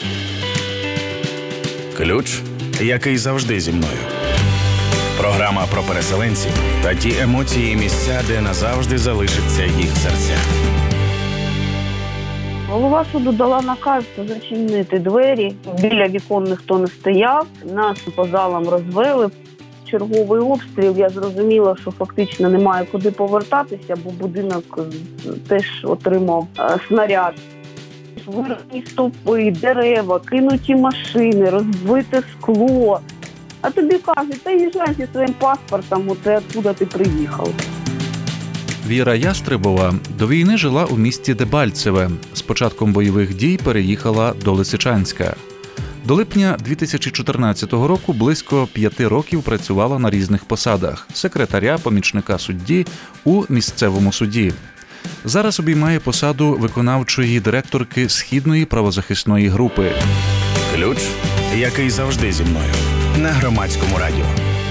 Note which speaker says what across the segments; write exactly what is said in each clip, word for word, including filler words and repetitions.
Speaker 1: Ключ, який завжди зі мною. Програма про переселенців та ті емоції і місця, де назавжди залишиться їх серця.
Speaker 2: Голова суду дала наказ зачинити двері. Біля вікон ніхто не стояв. Нас по залам розвели. Черговий обстріл, я зрозуміла, що фактично немає куди повертатися, бо будинок теж отримав снаряд. Вирвані стовпи, дерева, кинуті машини, розбите скло. А тобі кажуть, та їжджай зі своїм паспортом, оце откуда ти приїхав.
Speaker 3: Віра Ястребова до війни жила у місті Дебальцеве. З початком бойових дій переїхала до Лисичанська. До липня дві тисячі чотирнадцятого року близько п'яти років працювала на різних посадах – секретаря, помічника судді у місцевому суді. Зараз обіймає посаду виконавчої директорки Східної правозахисної групи.
Speaker 1: Ключ, який завжди зі мною. На Громадському радіо.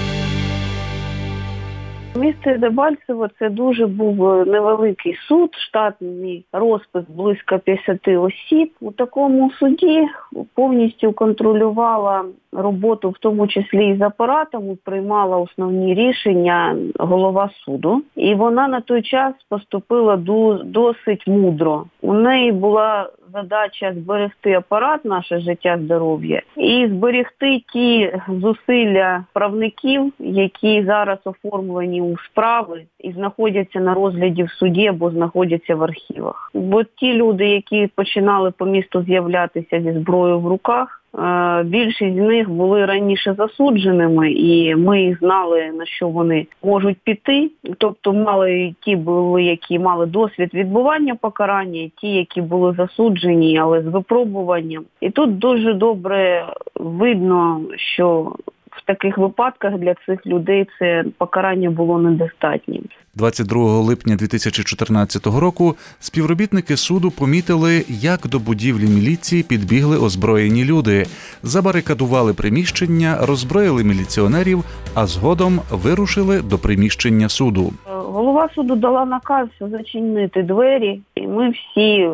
Speaker 2: Місце Дебальцево – це дуже був невеликий суд, штатний розпис близько п'ятдесят осіб. У такому суді повністю контролювала роботу, в тому числі і з апаратом, приймала основні рішення голова суду. І вона на той час поступила досить мудро. У неї була задача зберегти апарат, наше життя, здоров'я, і зберегти ті зусилля правників, які зараз оформлені у справи і знаходяться на розгляді в суді або знаходяться в архівах. Бо ті люди, які починали по місту з'являтися зі зброєю в руках, більшість з них були раніше засудженими, і ми знали, на що вони можуть піти. Тобто мали ті були, які мали досвід відбування покарання, і ті, які були засуджені, але з випробуванням. І тут дуже добре видно, що в таких випадках для цих людей це покарання було недостатнім.
Speaker 3: двадцять другого липня дві тисячі чотирнадцятого року співробітники суду помітили, як до будівлі міліції підбігли озброєні люди, забарикадували приміщення, роззброїли міліціонерів, а згодом вирушили до приміщення суду.
Speaker 2: Голова суду дала наказ зачинити двері, і ми всі,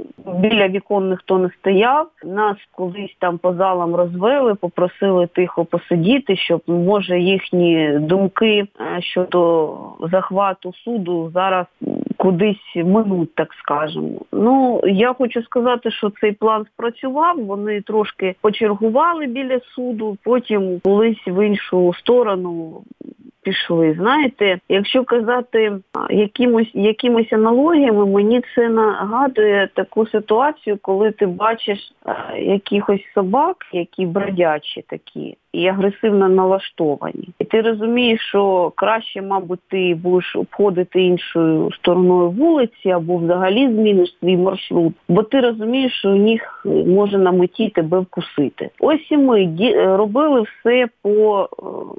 Speaker 2: біля вікон ніхто не стояв, нас колись там по залам розвели, попросили тихо посидіти, щоб, може, їхні думки щодо захвату суду зараз кудись минуть, так скажемо. Ну, я хочу сказати, що цей план спрацював, вони трошки почергували біля суду, потім колись в іншу сторону пішли. Знаєте, якщо казати якимось, якимось аналогіями, мені це нагадує таку ситуацію, коли ти бачиш якихось собак, які бродячі такі, і агресивно налаштовані. І ти розумієш, що краще, мабуть, ти будеш обходити іншою стороною вулиці або взагалі зміниш свій маршрут, бо ти розумієш, що у них може на меті тебе вкусити. Ось і ми робили все по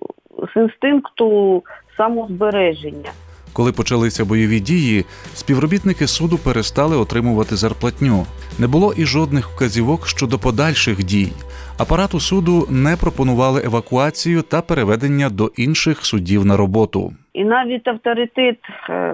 Speaker 2: з інстинкту самозбереження.
Speaker 3: Коли почалися бойові дії, співробітники суду перестали отримувати зарплатню. Не було і жодних вказівок щодо подальших дій. Апарату суду не пропонували евакуацію та переведення до інших судів на роботу.
Speaker 2: І навіть авторитет е-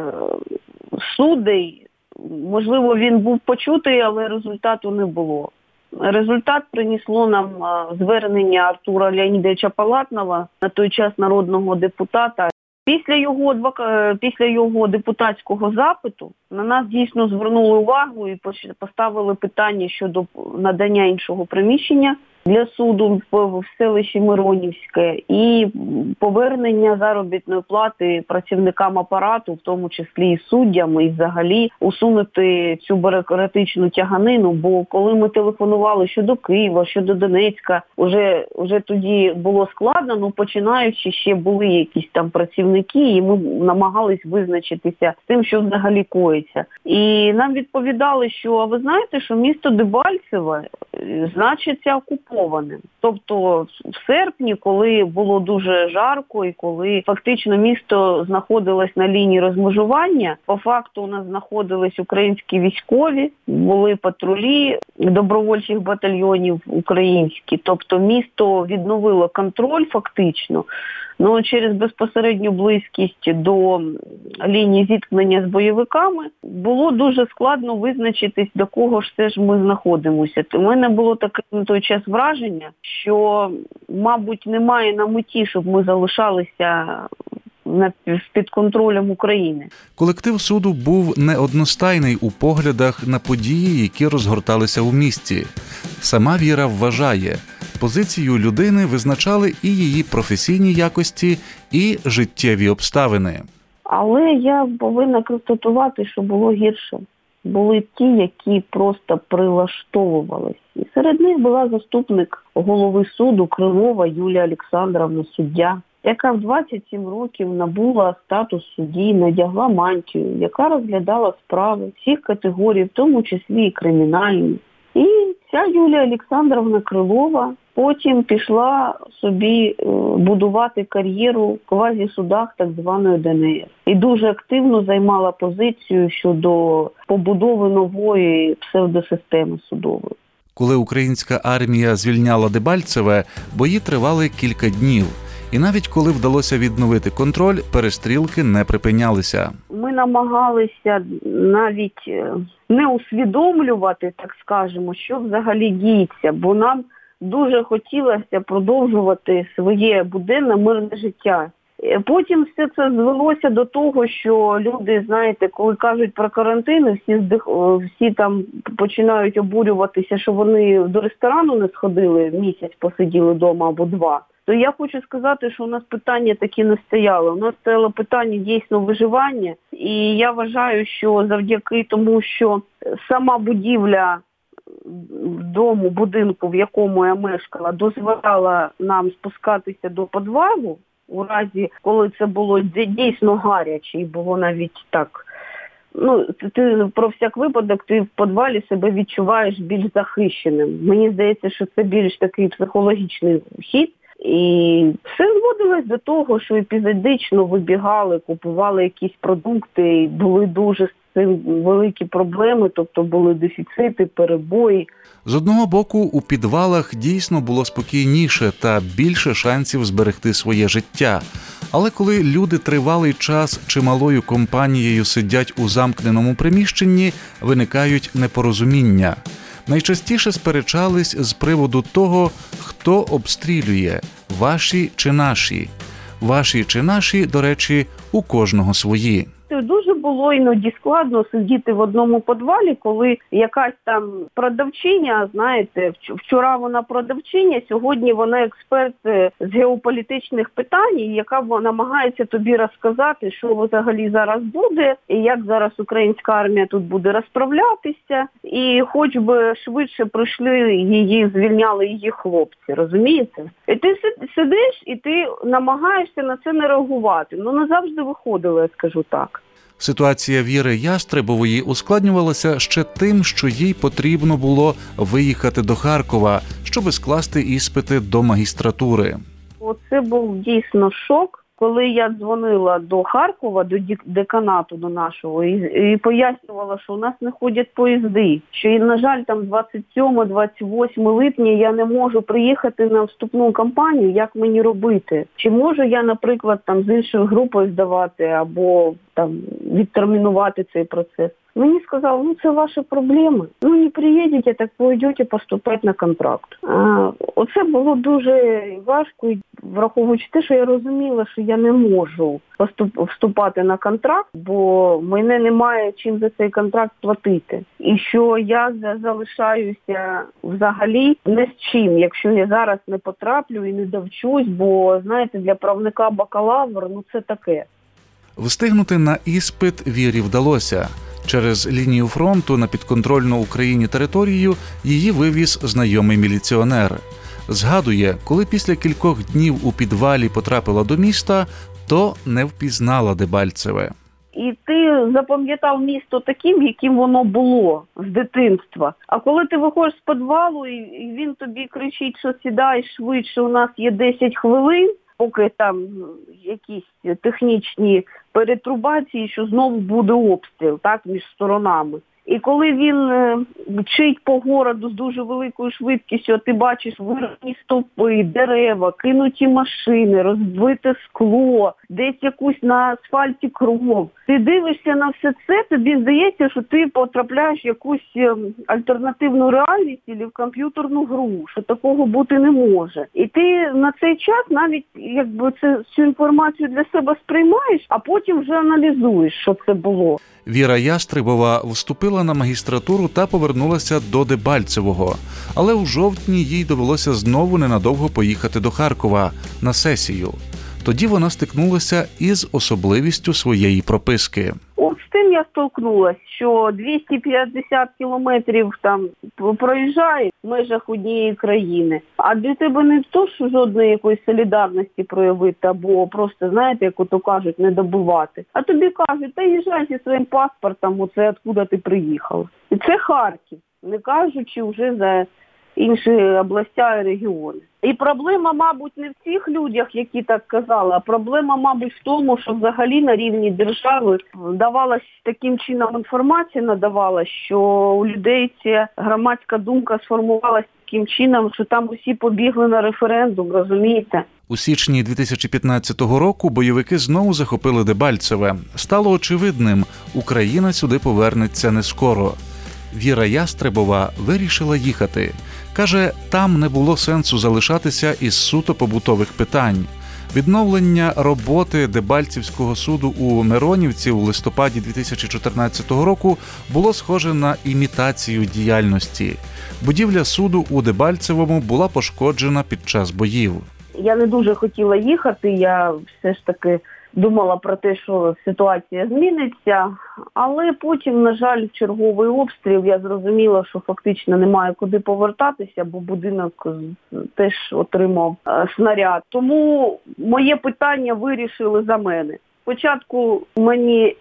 Speaker 2: суддей, можливо, він був почутий, але результату не було. Результат принесло нам звернення Артура Леонідовича Палатного, на той час народного депутата. Після його, після його депутатського запиту на нас дійсно звернули увагу і поставили питання щодо надання іншого приміщення для суду в селищі Миронівське і повернення заробітної плати працівникам апарату, в тому числі і суддям, і взагалі усунути цю бюрократичну тяганину, бо коли ми телефонували щодо Києва, щодо Донецька, вже, вже тоді було складно, ну починаючи ще були якісь там працівники, і ми намагались визначитися з тим, що взагалі коїться. І нам відповідали, що, а ви знаєте, що місто Дебальцеве значиться окупованим. Тобто в серпні, коли було дуже жарко і коли фактично місто знаходилось на лінії розмежування, по факту у нас знаходились українські військові, були патрулі добровольчих батальйонів українські. Тобто місто відновило контроль фактично Ну, через безпосередню близькість до лінії зіткнення з бойовиками було дуже складно визначитись, до кого ж це ж ми знаходимося. У мене було таке на той час враження, що, мабуть, немає на меті, щоб ми залишалися під контролем України.
Speaker 3: Колектив суду був неодностайний у поглядах на події, які розгорталися у місті. Сама Віра вважає, позицію людини визначали і її професійні якості, і життєві обставини.
Speaker 2: Але я повинна констатувати, що було гірше. Були ті, які просто прилаштовувалися. І серед них була заступник голови суду Крилова Юлія Олександровна, суддя, яка в двадцять сім років набула статус судді, надягла мантію, яка розглядала справи всіх категорій, в тому числі і кримінальні. І ця Юлія Олександровна Крилова потім пішла собі будувати кар'єру в квазісудах так званої Де Ен Ер. І дуже активно займала позицію щодо побудови нової псевдосистеми судової.
Speaker 3: Коли українська армія звільняла Дебальцеве, бої тривали кілька днів. І навіть коли вдалося відновити контроль, перестрілки не припинялися.
Speaker 2: Ми намагалися навіть не усвідомлювати, так скажемо, що взагалі діється, бо нам дуже хотілося продовжувати своє буденне мирне життя. Потім все це звелося до того, що люди, знаєте, коли кажуть про карантин, всі, здих... всі там починають обурюватися, що вони до ресторану не сходили, місяць посиділи вдома або два. То я хочу сказати, що у нас питання такі не стояло. У нас стояло питання дійсно виживання. І я вважаю, що завдяки тому, що сама будівля дому, будинку, в якому я мешкала, дозволяла нам спускатися до підвалу, у разі, коли це було дійсно гаряче і було навіть так. Ну, ти про всяк випадок, ти в підвалі себе відчуваєш більш захищеним. Мені здається, що це більш такий психологічний хід. І все зводилось до того, що епізодично вибігали, купували якісь продукти, і були дуже з цим великі проблеми, тобто були дефіцити, перебої.
Speaker 3: З одного боку, у підвалах дійсно було спокійніше та більше шансів зберегти своє життя. Але коли люди тривалий час чималою компанією сидять у замкненому приміщенні, виникають непорозуміння. Найчастіше сперечались з приводу того, хто обстрілює – ваші чи наші. Ваші чи наші, до речі, у кожного свої.
Speaker 2: Дуже було іноді складно сидіти в одному підвалі, коли якась там продавчиня, знаєте, вчора вона продавчиня, сьогодні вона експерт з геополітичних питань, яка намагається тобі розказати, що взагалі зараз буде, і як зараз українська армія тут буде розправлятися, і хоч би швидше прийшли її, звільняли її хлопці, розумієте? І ти сидиш, і ти намагаєшся на це не реагувати. Ну, не завжди виходило, я скажу так.
Speaker 3: Ситуація Віри Ястребової ускладнювалася ще тим, що їй потрібно було виїхати до Харкова, щоби скласти іспити до магістратури.
Speaker 2: Оце був дійсно шок, коли я дзвонила до Харкова, до деканату до нашого, і, і пояснювала, що у нас не ходять поїзди, що, на жаль, там двадцять сьоме - двадцять восьме липня я не можу приїхати на вступну кампанію, як мені робити? Чи можу я, наприклад, там з іншою групою здавати або там відтермінувати цей процес? Мені сказали, ну це ваші проблеми. Ну не приїдете, так пойдете поступати на контракт. А, оце було дуже важко, враховуючи те, що я розуміла, що я не можу поступ, вступати на контракт, бо мене немає чим за цей контракт платити. І що я залишаюся взагалі не з чим, якщо я зараз не потраплю і не довчусь, бо, знаєте, для правника бакалавр, ну це таке.
Speaker 3: Встигнути на іспит Вірі вдалося. Через лінію фронту на підконтрольну Україні територію її вивіз знайомий міліціонер. Згадує, коли після кількох днів у підвалі потрапила до міста, то не впізнала Дебальцеве.
Speaker 2: І ти запам'ятав місто таким, яким воно було з дитинства. А коли ти виходиш з підвалу, і він тобі кричить, що сідай швидше, у нас є десять хвилин, поки там якісь технічні перетрубації, що знову буде обстріл, так, між сторонами. І коли він мчить по городу з дуже великою швидкістю, а ти бачиш вирвані стовпи, дерева, кинуті машини, розбите скло, десь якусь на асфальті кров. Ти дивишся на все це, тобі здається, що ти потрапляєш в якусь альтернативну реальність або в комп'ютерну гру, що такого бути не може. І ти на цей час навіть якби це, цю інформацію для себе сприймаєш, а потім вже аналізуєш, що це було.
Speaker 3: Віра Ястребова вступила на магістратуру та повернулася до Дебальцевого. Але у жовтні їй довелося знову ненадовго поїхати до Харкова на сесію. Тоді вона стикнулася із особливістю своєї прописки.
Speaker 2: От з тим я столкнулася, що двісті п'ятдесят кілометрів там проїжджає в межах однієї країни, а для тебе не то, що жодної якоїсь солідарності проявити, або просто, знаєте, як ото кажуть, не добувати. А тобі кажуть, та їжджай зі своїм паспортом, оце откуда ти приїхав. І це Харків, не кажучи вже за інші областя і регіони. І проблема, мабуть, не в цих людях, які так казали, а проблема, мабуть, в тому, що взагалі на рівні держави давалась таким чином інформація, надавалась, що у людей ця громадська думка сформувалась таким чином, що там усі побігли на референдум, розумієте?
Speaker 3: У січні дві тисячі п'ятнадцятого року бойовики знову захопили Дебальцеве. Стало очевидним, Україна сюди повернеться не скоро. Віра Ястребова вирішила їхати. Каже, там не було сенсу залишатися із суто побутових питань. Відновлення роботи Дебальцівського суду у Миронівці у листопаді дві тисячі чотирнадцятого року було схоже на імітацію діяльності. Будівля суду у Дебальцевому була пошкоджена під час боїв.
Speaker 2: Я не дуже хотіла їхати, я все ж таки думала про те, що ситуація зміниться, але потім, на жаль, в черговий обстріл я зрозуміла, що фактично немає куди повертатися, бо будинок теж отримав снаряд. Тому моє питання вирішили за мене. Спочатку мені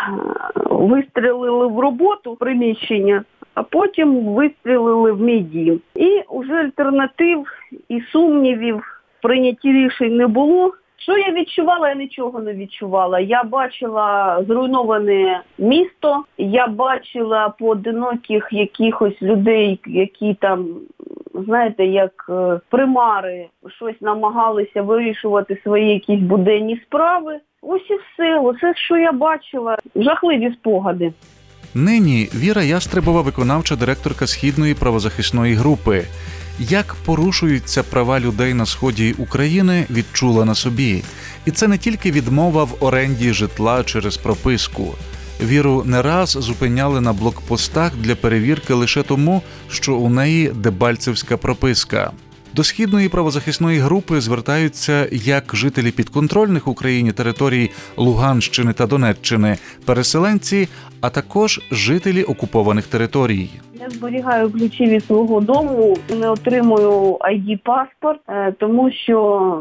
Speaker 2: вистрілили в роботу приміщення, а потім вистрілили в мій дім. І вже альтернатив і сумнівів в прийнятті рішень не було. Що я відчувала? Я нічого не відчувала. Я бачила зруйноване місто, я бачила поодиноких якихось людей, які там, знаєте, як примари, щось намагалися вирішувати свої якісь буденні справи. Ось і все. Оце, що я бачила. Жахливі спогади.
Speaker 3: Нині Віра Ястребова – виконавча директорка Східної правозахисної групи. Як порушуються права людей на сході України, відчула на собі. І це не тільки відмова в оренді житла через прописку. Віру не раз зупиняли на блокпостах для перевірки лише тому, що у неї дебальцевська прописка. До Східної правозахисної групи звертаються як жителі підконтрольних Україні територій Луганщини та Донеччини, переселенці, а також жителі окупованих територій.
Speaker 2: Я зберігаю ключі від свого дому, не отримую ай ді-паспорт, тому що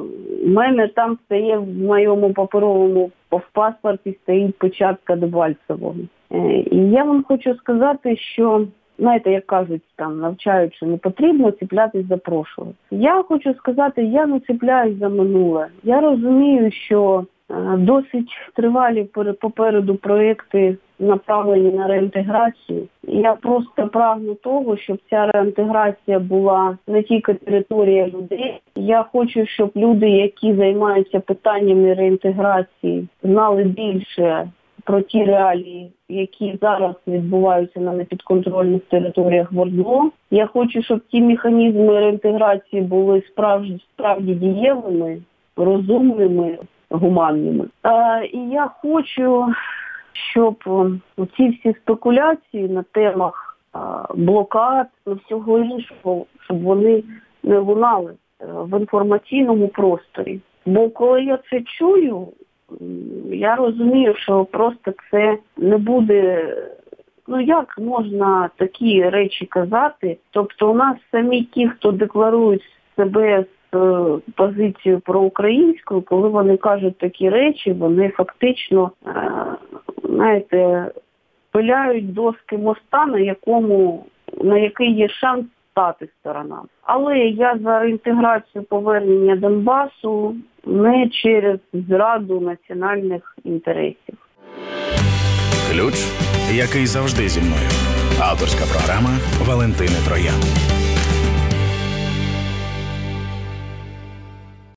Speaker 2: в мене там стає в моєму паперовому в паспорті стоїть печатка Дебальцевого. І я вам хочу сказати, що, знаєте, як кажуть, там навчають, що не потрібно цеплятись за прошле. Я хочу сказати, я не цепляюсь за минуле. Я розумію, що досить тривалі попереду проєкти направлені на реінтеграцію. Я просто прагну того, щоб ця реінтеграція була не тільки територія людей. Я хочу, щоб люди, які займаються питаннями реінтеграції, знали більше про ті реалії, які зараз відбуваються на непідконтрольних територіях в ОРДЛО. Я хочу, щоб ті механізми реінтеграції були справді, справді дієвими, розумними, гуманними. А, і я хочу, щоб ці всі спекуляції на темах а, блокад і всього іншого, щоб вони не лунали в інформаційному просторі. Бо коли я це чую, я розумію, що просто це не буде, ну як можна такі речі казати? Тобто у нас самі ті, хто декларують себе з позицією проукраїнською, коли вони кажуть такі речі, вони фактично, знаєте, пиляють доски моста, на якому, на який є шанс стати сторонам. Але я за реінтеграцію повернення Донбасу не через зраду національних інтересів.
Speaker 1: Ключ, який завжди зі мною. Авторська програма Валентини Троян.